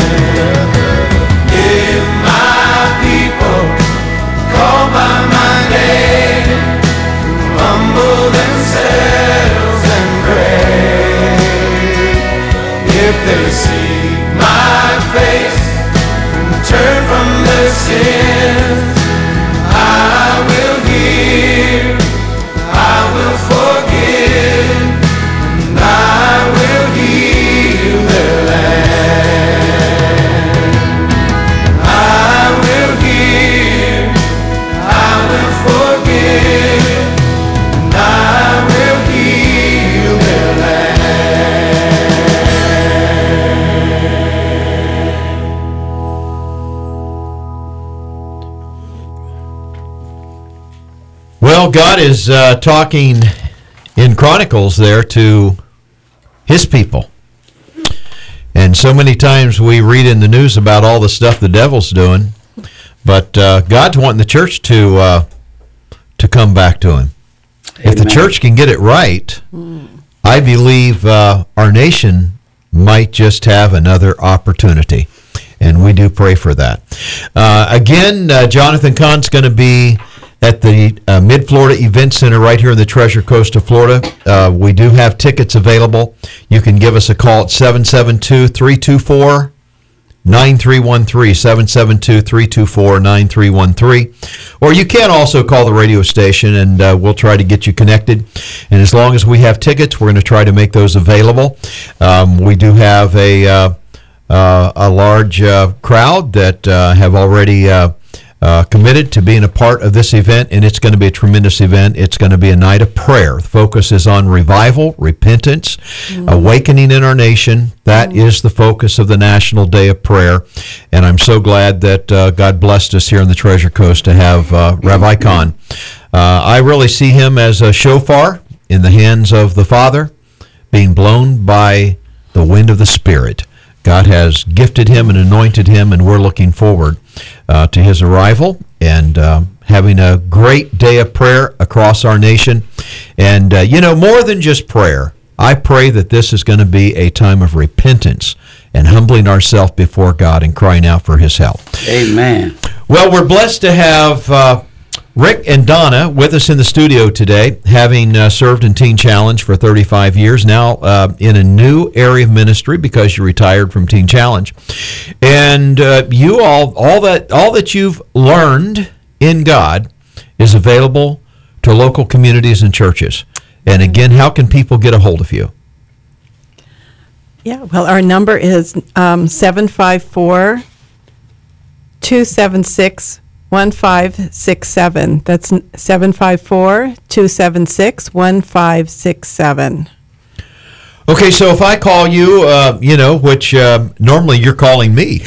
Speaker 3: If my people call by my name, humble themselves and pray, if they seek my face and turn from their sins, I will hear, I will forgive, and I will heal their land. I will hear, I will forgive, and I will heal their land.
Speaker 5: Well, God is talking in Chronicles there to his people. And so many times we read in the news about all the stuff the devil's doing, but God's wanting the church to come back to him. If the church can get it right, I believe our nation might just have another opportunity. And we do pray for that. Again, Jonathan Cahn's going to be at the Mid-Florida Event Center right here in the Treasure Coast of Florida. We do have tickets available. You can give us a call at 772-324-9313, 772-324-9313. Or you can also call the radio station, and we'll try to get you connected. And as long as we have tickets, we're going to try to make those available. We do have a large crowd that have already committed to being a part of this event, and it's going to be a tremendous event. It's going to be a night of prayer. The focus is on revival, repentance, awakening in our nation. That is the focus of the National Day of Prayer, and I'm so glad that God blessed us here in the Treasure Coast to have Rabbi Cahn. I really see him as a shofar in the hands of the Father, being blown by the wind of the Spirit. God has gifted him and anointed him, and we're looking forward to his arrival and having a great day of prayer across our nation. And, more than just prayer, I pray that this is going to be a time of repentance and humbling ourselves before God and crying out for his help.
Speaker 7: Amen.
Speaker 5: Well, we're blessed to have Rick and Donna with us in the studio today, having served in Teen Challenge for 35 years, now in a new area of ministry because you retired from Teen Challenge. And you all that you've learned in God is available to local communities and churches. And again, how can people get a hold of you?
Speaker 8: Yeah, well, our number is 754-276-1567. That's 754-276-1567.
Speaker 5: Okay, so if I call you, which normally you're calling me.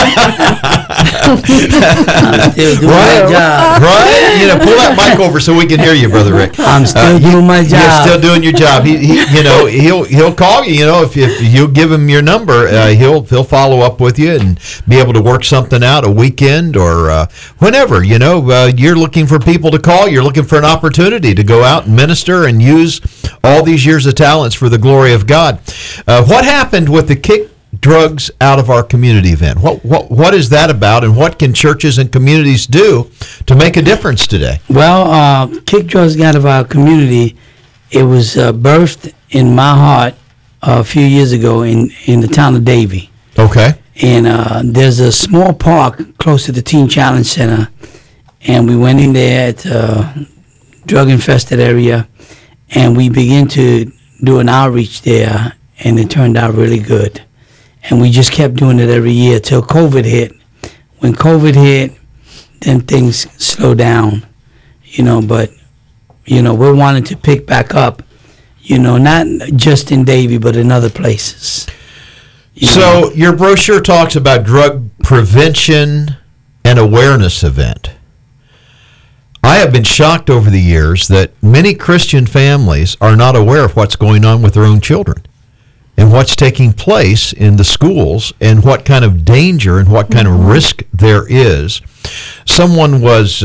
Speaker 7: I'm still doing my job.
Speaker 5: Right? Pull that mic over so we can hear you, Brother Rick.
Speaker 7: I'm still doing my job.
Speaker 5: You're still doing your job. He'll call you. If you give him your number, he'll follow up with you and be able to work something out, a weekend or whenever. You're looking for people to call. You're looking for an opportunity to go out and minister and use all these years of talents for the glory of God. What happened with the Kick Drugs Out of Our Community event? What is that about, and what can churches and communities do to make a difference today?
Speaker 7: Well, Kick Drugs Out of Our Community, it was birthed in my heart a few years ago in the town of Davie.
Speaker 5: Okay.
Speaker 7: And there's a small park close to the Teen Challenge Center, and we went in there at a drug-infested area, and we began to do an outreach there, and it turned out really good. And we just kept doing it every year till COVID hit. When COVID hit, then things slowed down, but, we're wanting to pick back up, not just in Davie, but in other places.
Speaker 5: So your brochure talks about drug prevention and awareness event. I have been shocked over the years that many Christian families are not aware of what's going on with their own children and what's taking place in the schools and what kind of danger and what kind of risk there is. Someone was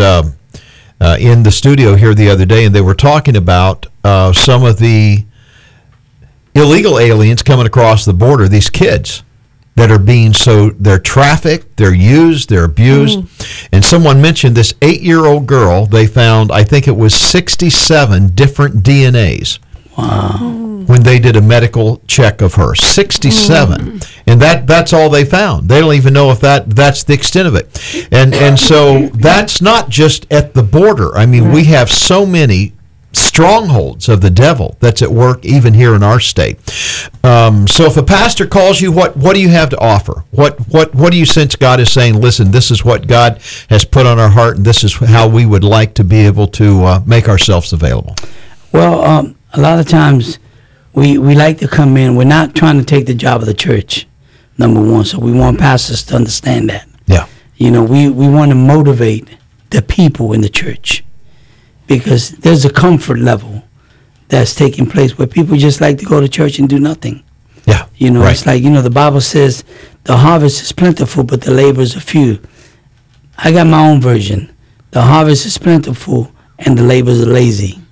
Speaker 5: in the studio here the other day, and they were talking about some of the illegal aliens coming across the border, these kids that are they're trafficked, they're used, they're abused. And someone mentioned this 8-year-old girl, they found, I think it was 67 different DNAs.
Speaker 7: Wow.
Speaker 5: When they did a medical check of her. 67. And that's all they found. They don't even know if that's the extent of it. And so that's not just at the border. I mean, we have so many strongholds of the devil that's at work even here in our state. So if a pastor calls you, what do you have to offer? What do you sense God is saying, listen, this is what God has put on our heart, and this is how we would like to be able to make ourselves available?
Speaker 7: Well, a lot of times we like to come in. We're not trying to take the job of the church, number one. So we want pastors to understand that.
Speaker 5: Yeah.
Speaker 7: We want to motivate the people in the church, because there's a comfort level that's taking place where people just like to go to church and do nothing.
Speaker 5: Yeah.
Speaker 7: Right. It's like, the Bible says the harvest is plentiful, but the laborers are few. I got my own version. The harvest is plentiful, and the laborers are lazy.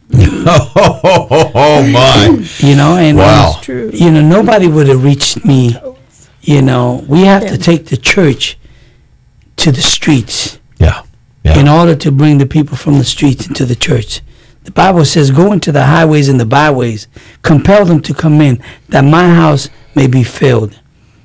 Speaker 5: Oh my.
Speaker 7: And
Speaker 5: wow.
Speaker 6: That's true.
Speaker 7: Nobody would have reached me. We have to take the church to the streets.
Speaker 5: Yeah.
Speaker 7: In order to bring the people from the streets into the church. The Bible says, go into the highways and the byways, compel them to come in, that my house may be filled.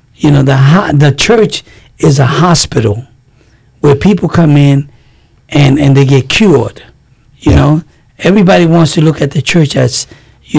Speaker 7: The church is a hospital where people come in and they get cured. Everybody wants to look at the church as, I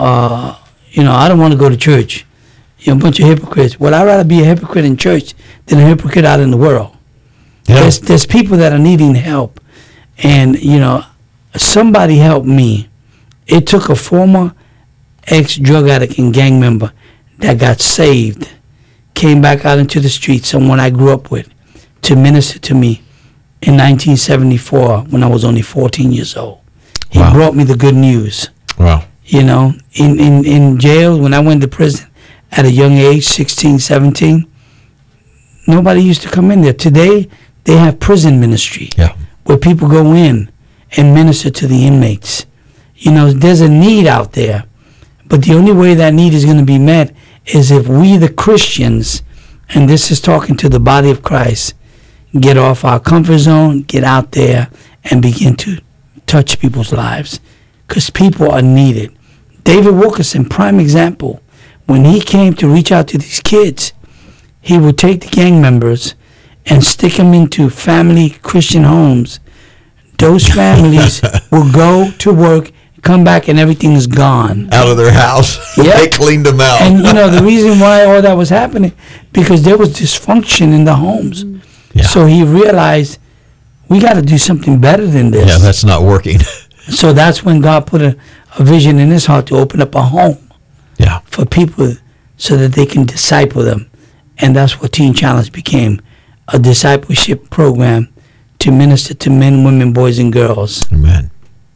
Speaker 7: don't want to go to church. A bunch of hypocrites. Well, I'd rather be a hypocrite in church than a hypocrite out in the world. Yeah. There's people that are needing help, and somebody helped me. It took a former ex-drug addict and gang member that got saved, came back out into the streets, someone I grew up with, to minister to me in 1974 when I was only 14 years old. He brought me the good news.
Speaker 5: Wow.
Speaker 7: In jail, when I went to prison at a young age, 16, 17, nobody used to come in there. Today, they have prison ministry where people go in and minister to the inmates. There's a need out there, but the only way that need is going to be met is if we, the Christians, and this is talking to the body of Christ, get off our comfort zone, get out there, and begin to touch people's lives, because people are needed. David Wilkerson, prime example. When he came to reach out to these kids, he would take the gang members and stick them into family Christian homes. Those families will go to work, come back, and everything is gone.
Speaker 5: Out of their house.
Speaker 7: Yep.
Speaker 5: They cleaned them out.
Speaker 7: And the reason why all that was happening, because there was dysfunction in the homes.
Speaker 5: Yeah.
Speaker 7: So he realized, we got to do something better than this.
Speaker 5: Yeah, that's not working.
Speaker 7: So that's when God put a vision in his heart to open up a home for people so that they can disciple them. And that's what Teen Challenge became, a discipleship program to minister to men, women, boys, and girls.
Speaker 5: Amen.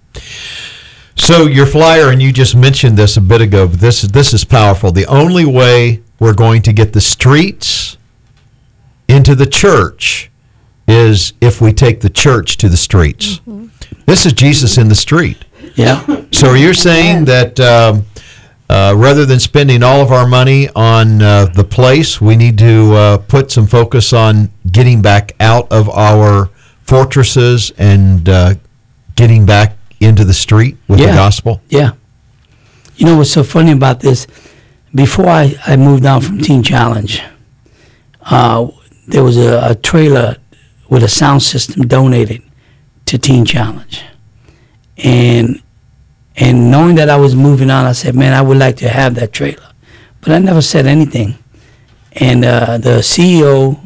Speaker 5: So your flyer, and you just mentioned this a bit ago, but this is powerful. The only way we're going to get the streets into the church is if we take the church to the streets. Mm-hmm. This is Jesus in the street.
Speaker 7: Yeah.
Speaker 5: So you're saying that rather than spending all of our money on the place, we need to put some focus on getting back out of our fortresses and getting back into the street with the gospel?
Speaker 7: Yeah. You know what's so funny about this? Before I moved on from Teen Challenge, there was a trailer with a sound system donated to Teen Challenge. And knowing that I was moving on, I said, man, I would like to have that trailer. But I never said anything. And the CEO,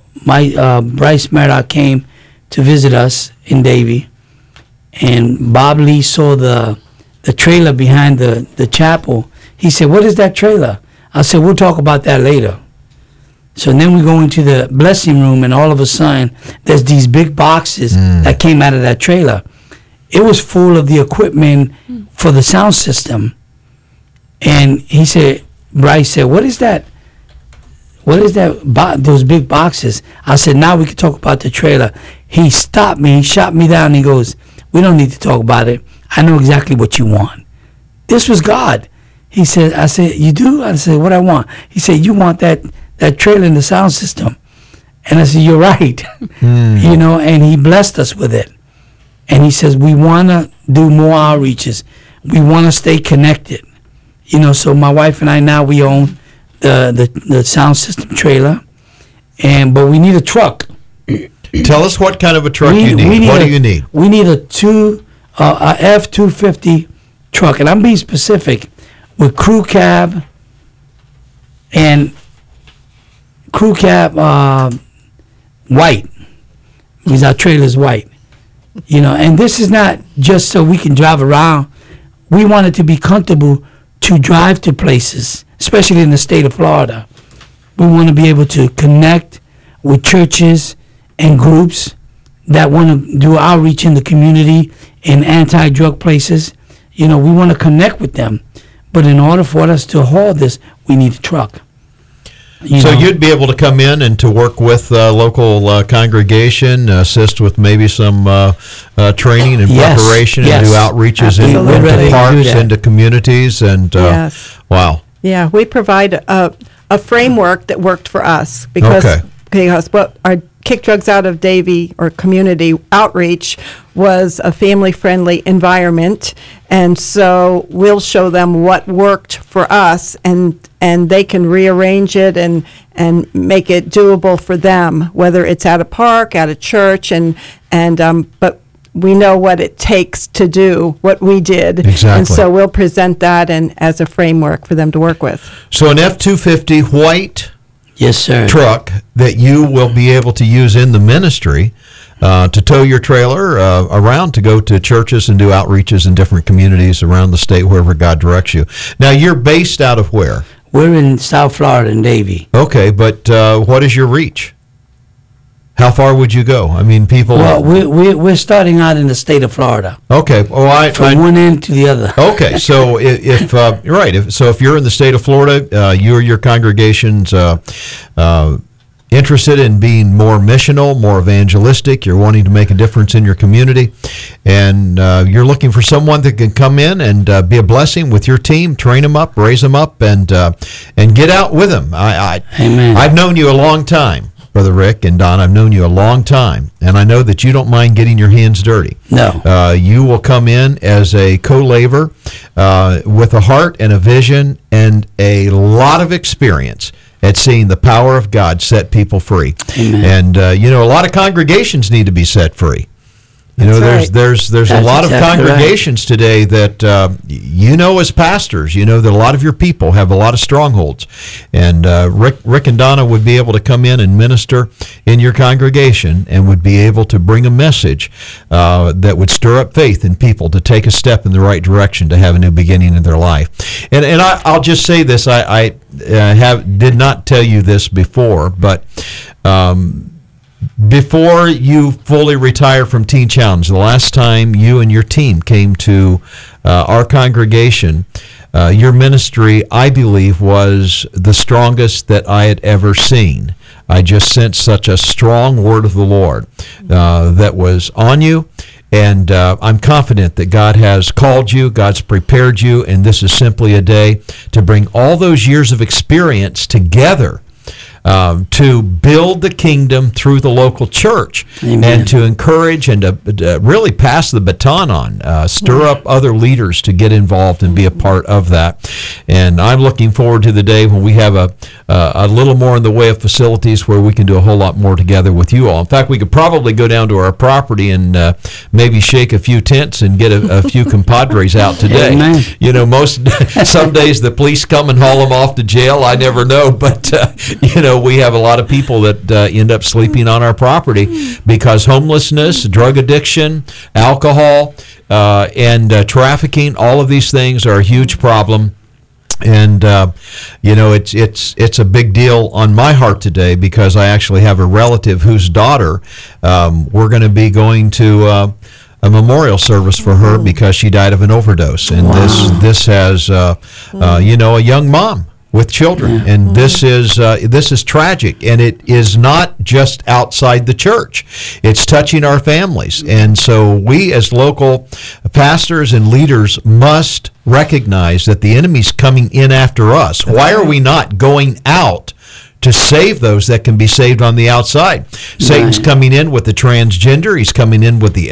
Speaker 7: Bryce Murdoch, came to visit us in Davie. And Bob Lee saw the trailer behind the chapel. He said, what is that trailer? I said, we'll talk about that later. So then we go into the blessing room, and all of a sudden, there's these big boxes that came out of that trailer. It was full of the equipment for the sound system. And he said, Bryce said, what is that? What is that, those big boxes? I said, now we can talk about the trailer. He stopped me, he shot me down, and he goes, we don't need to talk about it. I know exactly what you want. This was God. He said, I said, you do? I said, what I want? He said, you want that trailer in the sound system. And I said, you're right. And he blessed us with it. And he says, we want to do more outreaches. We want to stay connected. So my wife and I now, we own the sound system trailer. But we need a truck.
Speaker 5: Tell us what kind of a truck you need. What do you need?
Speaker 7: We need a F-250 truck. And I'm being specific, with crew cab white, because our trailer's white. And this is not just so we can drive around. We want it to be comfortable to drive to places, especially in the state of Florida. We want to be able to connect with churches and groups that want to do outreach in the community in anti-drug places. We want to connect with them. But in order for us to haul this, we need a truck.
Speaker 5: So you'd be able to come in and to work with local congregation, assist with maybe some training and preparation, and do outreaches into parks, into communities, and wow.
Speaker 8: Yeah, we provide a framework that worked for us because what our Kick Drugs Out of Davie or community outreach was a family-friendly environment, and so we'll show them what worked for us, and they can rearrange it and make it doable for them, whether it's at a park, at a church, but we know what it takes to do what we did.
Speaker 5: Exactly.
Speaker 8: And so we'll present that as a framework for them to work with.
Speaker 5: So an F-250 white truck that you will be able to use in the ministry to tow your trailer around to go to churches and do outreaches in different communities around the state, wherever God directs you. Now, you're based out of where?
Speaker 7: We're in South Florida, in Davie.
Speaker 5: Okay, but what is your reach? How far would you go? I mean, people...
Speaker 7: Well, we're starting out in the state of Florida.
Speaker 5: Okay.
Speaker 7: From one end to the other.
Speaker 5: Okay, so if you're in the state of Florida, you or your congregation's interested in being more missional, more evangelistic, you're wanting to make a difference in your community, and you're looking for someone that can come in and be a blessing with your team, train them up, raise them up, and get out with them.
Speaker 7: Amen.
Speaker 5: I've known you a long time. Brother Rick and Don. I've known you a long time, and I know that you don't mind getting your hands dirty.
Speaker 7: No.
Speaker 5: You will come in as a co-laborer with a heart and a vision and a lot of experience at seeing the power of God set people free.
Speaker 7: Amen.
Speaker 5: And, you know, a lot of congregations need to be set free. You know,
Speaker 8: That's
Speaker 5: there's
Speaker 7: That's
Speaker 5: a lot
Speaker 7: exactly
Speaker 5: of congregations today that you know, as pastors, you know that a lot of your people have a lot of strongholds, and Rick and Donna would be able to come in and minister in your congregation and would be able to bring a message that would stir up faith in people to take a step in the right direction to have a new beginning in their life. And I'll just say this: I did not tell you this before, but. Before you fully retire from Teen Challenge, the last time you and your team came to our congregation, your ministry, I believe, was the strongest that I had ever seen. I just sensed such a strong word of the Lord that was on you. And I'm confident that God has called you, God's prepared you, and this is simply a day to bring all those years of experience together to build the kingdom through the local church.
Speaker 7: Amen.
Speaker 5: And to encourage and to really pass the baton on, stir up other leaders to get involved and be a part of that. And I'm looking forward to the day when we have a little more in the way of facilities where we can do a whole lot more together with you all. In fact, we could probably go down to our property and maybe shake a few tents and get a few compadres out today.
Speaker 7: Amen.
Speaker 5: You know, some days the police come and haul them off to jail. I never know, but you know, we have a lot of people that end up sleeping on our property because homelessness, drug addiction, alcohol, and trafficking, all of these things are a huge problem. And you know, it's a big deal on my heart today because I actually have a relative whose daughter we're going to be going to a memorial service for her because she died of an overdose. And this has you know, a young mom with children, and this is tragic, and it is not just outside the church. It's touching our families, and so we as local pastors and leaders must recognize that the enemy's coming in after us. Why are we not going out to save those that can be saved on the outside? Satan's coming in with the transgender. He's coming in with the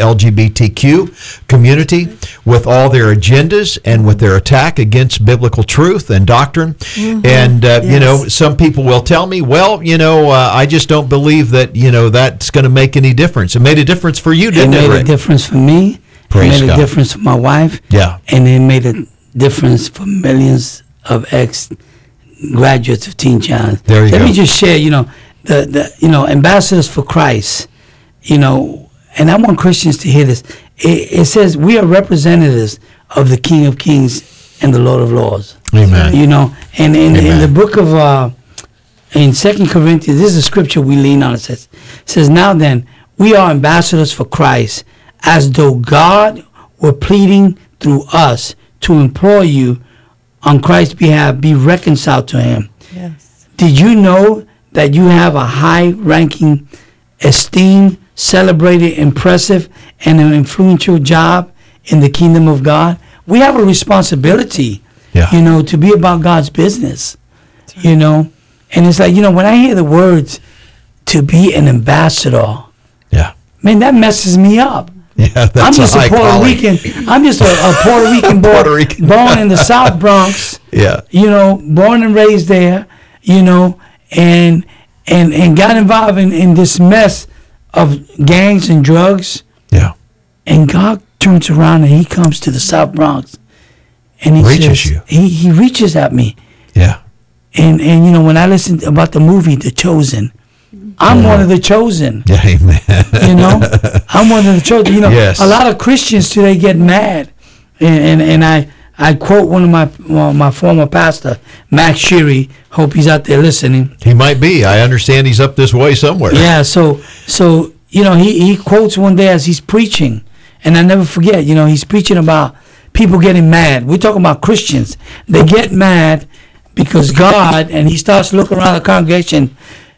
Speaker 5: LGBTQ community, with all their agendas and with their attack against biblical truth and doctrine. And, you know, some people will tell me, well, you know, I just don't believe that, you know, that's going to make any difference. It made a difference for you, didn't it,
Speaker 7: It made
Speaker 5: Rick?
Speaker 7: a difference for me.
Speaker 5: Praise
Speaker 7: it made
Speaker 5: God.
Speaker 7: a difference for my wife.
Speaker 5: Yeah.
Speaker 7: And it made a difference for millions of graduates of Teen Challenge.
Speaker 5: There you
Speaker 7: Let
Speaker 5: go.
Speaker 7: me just share, you know, the you know, Ambassadors for Christ, you know, and I want Christians to hear this. It says we are representatives of the King of Kings and the Lord of Lords.
Speaker 5: Amen.
Speaker 7: You know, and in
Speaker 5: Amen.
Speaker 7: the book of in 2 Corinthians, this is a scripture we lean on. It says, now then, we are ambassadors for Christ, as though God were pleading through us to implore you on Christ's behalf, be reconciled to him.
Speaker 8: Yes.
Speaker 7: Did you know that you have a high-ranking, esteemed, celebrated, impressive, and an influential job in the kingdom of God? We have a responsibility, you know, to be about God's business, you know. And it's like, you know, when I hear the words, to be an ambassador, man, that messes me up.
Speaker 5: Yeah, that's
Speaker 7: I'm just
Speaker 5: a
Speaker 7: a Puerto
Speaker 5: calling.
Speaker 7: Rican. I'm just a Puerto Rican boy,
Speaker 5: Puerto Rican.
Speaker 7: born in the South Bronx.
Speaker 5: Yeah.
Speaker 7: You know, born and raised there. You know, and got involved in this mess of gangs and drugs.
Speaker 5: Yeah.
Speaker 7: And God turns around and He comes to the South Bronx, and He
Speaker 5: Reaches
Speaker 7: says,
Speaker 5: you.
Speaker 7: He reaches at me.
Speaker 5: Yeah.
Speaker 7: And you know, when I listened about the movie The Chosen, I'm one of the chosen.
Speaker 5: Yeah, amen.
Speaker 7: You know, I'm one of the chosen. You know,
Speaker 5: Yes.
Speaker 7: a lot of Christians today get mad, and I quote one of my former pastor, Max Sheary. Hope he's out there listening.
Speaker 5: He might be. I understand he's up this way somewhere.
Speaker 7: Yeah. So you know, he quotes one day as he's preaching, and I never forget. You know, he's preaching about people getting mad. We're talking about Christians. They get mad because God, and he starts looking around the congregation.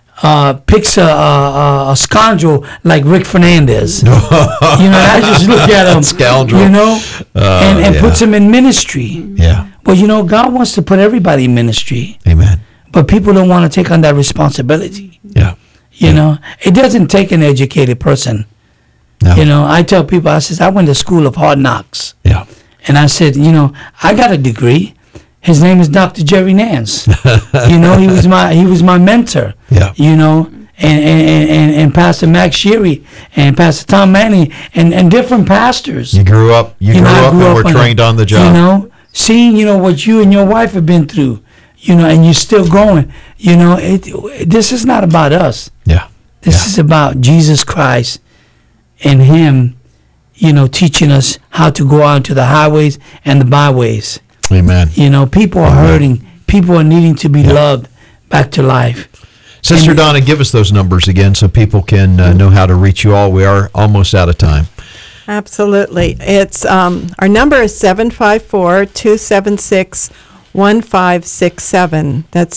Speaker 7: Picks a scoundrel like Rick Fernandez. You know, I just look at him,
Speaker 5: Scoundrel.
Speaker 7: you know, and
Speaker 5: yeah.
Speaker 7: puts him in ministry.
Speaker 5: Yeah.
Speaker 7: Well, you know, God wants to put everybody in ministry,
Speaker 5: Amen.
Speaker 7: but people don't want to take on that responsibility.
Speaker 5: Yeah.
Speaker 7: You know, it doesn't take an educated person.
Speaker 5: No.
Speaker 7: You know, I tell people, I says, I went to school of hard knocks.
Speaker 5: Yeah.
Speaker 7: And I said, you know, I got a degree. His name is Dr. Jerry Nance. You know, he was my mentor.
Speaker 5: Yeah.
Speaker 7: You know, and Pastor Max Sherry and Pastor Tom Manning and different pastors.
Speaker 5: You grew up. You grew up and were trained on the job.
Speaker 7: You know, seeing what you and your wife have been through. You know, and you're still going. You know, this is not about us.
Speaker 5: Yeah.
Speaker 7: This is about Jesus Christ and Him, you know, teaching us how to go out into the highways and the byways.
Speaker 5: Amen.
Speaker 7: You know, people are hurting. People are needing to be loved back to life.
Speaker 5: Sister Donna, give us those numbers again so people can know how to reach you all. We are almost out of time.
Speaker 8: Absolutely. It's our number is 754-276-1567. That's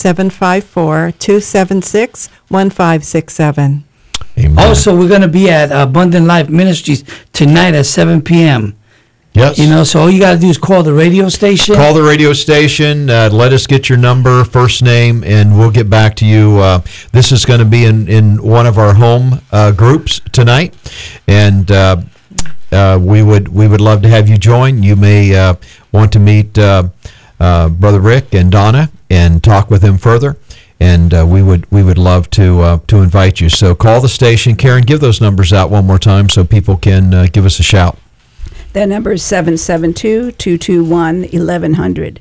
Speaker 8: 754-276-1567.
Speaker 5: Amen.
Speaker 7: Also, we're going to be at Abundant Life Ministries tonight at 7 p.m.
Speaker 5: Yes.
Speaker 7: You know, so all you got to do is call the radio station.
Speaker 5: Call the radio station. Let us get your number, first name, and we'll get back to you. This is going to be in one of our home groups tonight, and we would love to have you join. You may want to meet Brother Rick and Donna and talk with them further. And we would love to invite you. So call the station. Karen, give those numbers out one more time so people can give us a shout.
Speaker 6: That number is 772-221-1100.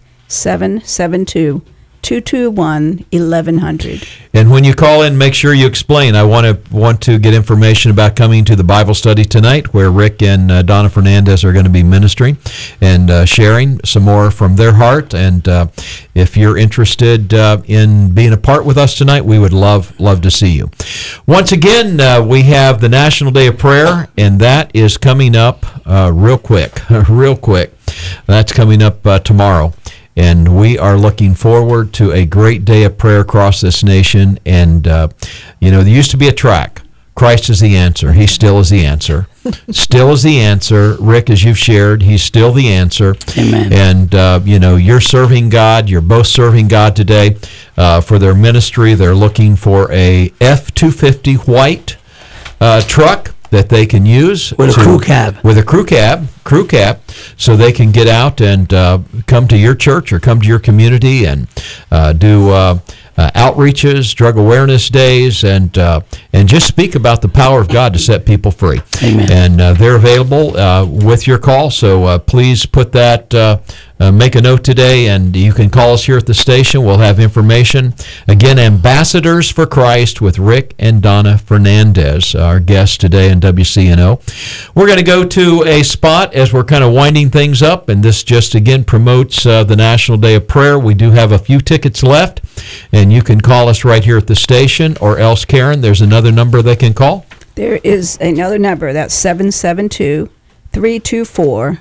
Speaker 6: 772-221-1100.
Speaker 5: And when you call in, make sure you explain. I want to get information about coming to the Bible study tonight, where Rick and Donna Fernandez are going to be ministering and sharing some more from their heart. And if you're interested in being a part with us tonight, we would love to see you. Once again, we have the National Day of Prayer, and that is coming up real quick. That's coming up tomorrow. And we are looking forward to a great day of prayer across this nation. And, you know, there used to be a track. Christ is the answer. He still is the answer. Still is the answer. Rick, as you've shared, he's still the answer.
Speaker 7: Amen.
Speaker 5: And, you know, you're serving God. You're both serving God today. For their ministry, they're looking for a F-250 white truck that they can use
Speaker 7: with a crew cab.
Speaker 5: With a crew cab, so they can get out and come to your church or come to your community and do outreaches, drug awareness days, and just speak about the power of God to set people free.
Speaker 7: Amen.
Speaker 5: And they're available with your call, so please put that. Make a note today, and you can call us here at the station. We'll have information. Again, Ambassadors for Christ with Rick and Donna Fernandez, our guests today in WCNO. We're going to go to a spot as we're kind of winding things up, and this just, again, promotes the National Day of Prayer. We do have a few tickets left, and you can call us right here at the station, or else, Karen, there's another number they can call.
Speaker 6: There is another number. That's 772-324-9313.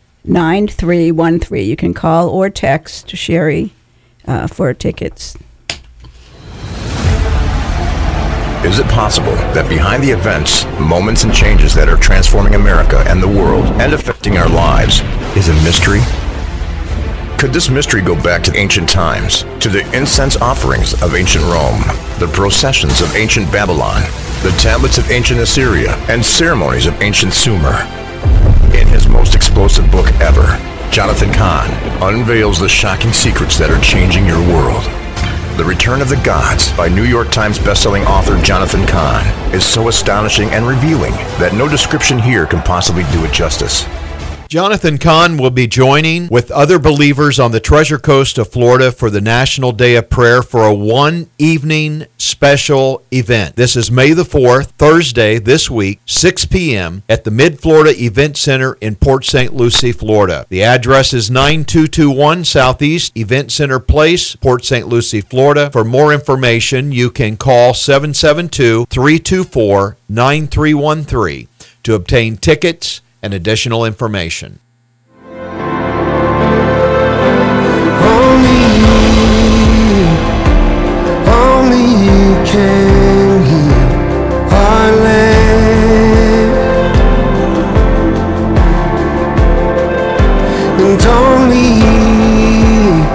Speaker 6: You can call or text Sherry for tickets.
Speaker 9: Is it possible that behind the events, moments, and changes that are transforming America and the world and affecting our lives is a mystery? Could this mystery go back to ancient times, to the incense offerings of ancient Rome, the processions of ancient Babylon, the tablets of ancient Assyria, and ceremonies of ancient Sumer? In his most explosive book ever, Jonathan Cahn unveils the shocking secrets that are changing your world. The Return of the Gods by New York Times bestselling author Jonathan Cahn is so astonishing and revealing that no description here can possibly do it justice.
Speaker 5: Jonathan Cahn will be joining with other believers on the Treasure Coast of Florida for the National Day of Prayer for a one-evening special event. This is May the 4th, Thursday this week, 6 p.m. at the Mid-Florida Event Center in Port St. Lucie, Florida. The address is 9221 Southeast Event Center Place, Port St. Lucie, Florida. For more information, you can call 772-324-9313 to obtain tickets and additional information.
Speaker 3: Only you can heal our land, and only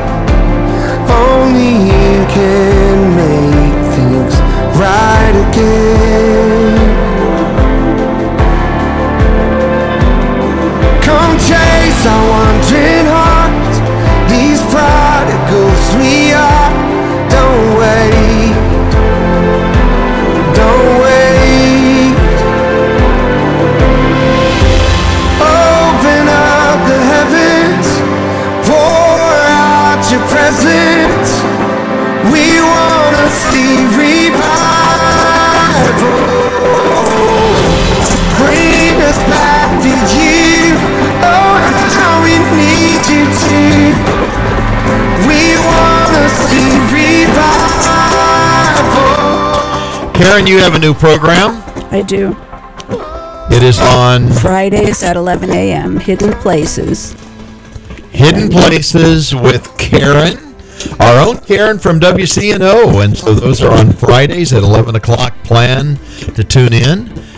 Speaker 3: you can make things right again.
Speaker 5: Karen, you have a new program.
Speaker 6: I do.
Speaker 5: It is on
Speaker 6: Fridays at 11 a.m. Hidden Places.
Speaker 5: Hidden Places with Karen, our own Karen from WCNO. And so those are on Fridays at 11 o'clock. Plan to tune in.